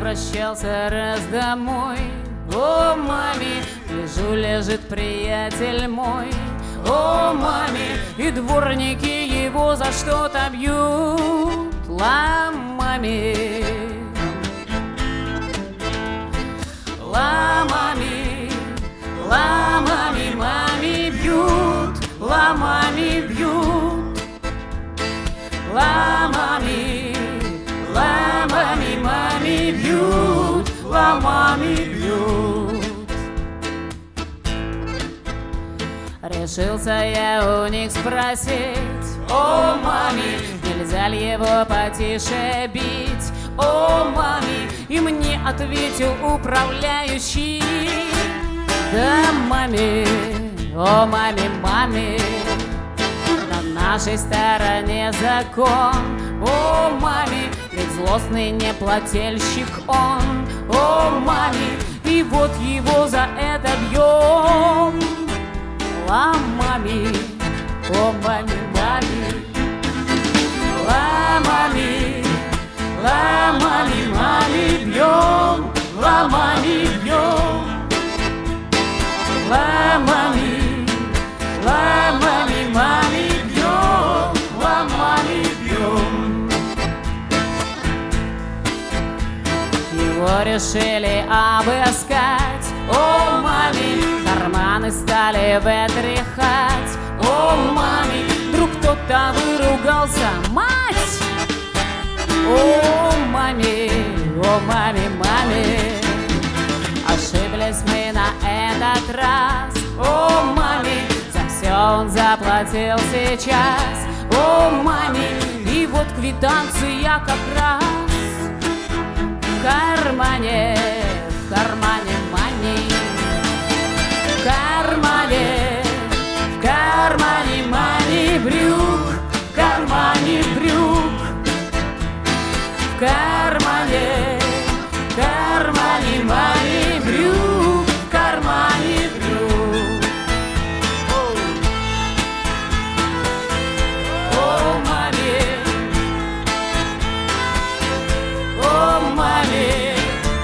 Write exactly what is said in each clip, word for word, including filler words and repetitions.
возвращался раз домой. О, маме, лежу, лежит приятель мой. О, маме, и дворники его за что-то бьют ломами. Ломами, ломами, маме бьют, ломами бьют. Ломами, ломами, маме бьют, ломами бьют. Решился я у них спросить: о, маме, нельзя ли его потише бить? О, маме, и мне ответил управляющий: да, маме, о, маме, маме, на нашей стороне закон. О, маме, ведь злостный неплательщик он. О, маме, и вот его за это бьем ломами. О, маме, маме, ломами, ломами, маме бьем, ломами бьем. Ломами, ломами, маме бьем, ломами бьем. Его решили обыскать. О, маме, карманы стали вытряхать. О, маме, вдруг кто-то выругался: мать! О, маме, о, маме, маме, ошиблись мы на этот раз. О, маме, за все он заплатил сейчас. О, маме, и вот квитанция как раз в кармане, в кармане мани, в кармане, в кармане мани брюк, в кармане брюк, в кармане, в кармане мани брюк, в кармане брюк. О, маме, о, маме,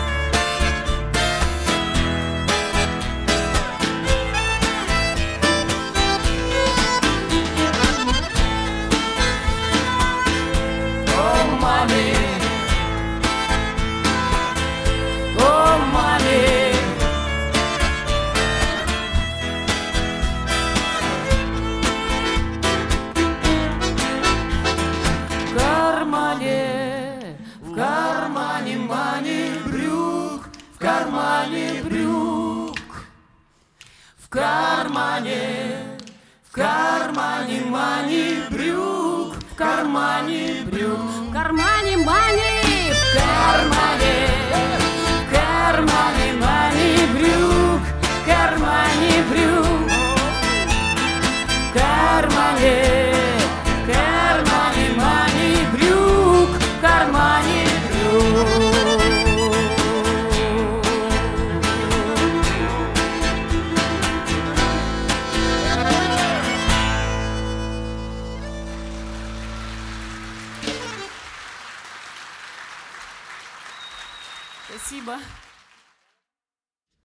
о, маме, о, маме. В кармане, в кармане мани брюк, в кармане брюк, в кармане, в кармане мани брюк, в кармане брюк, в кармане мани, в кармане.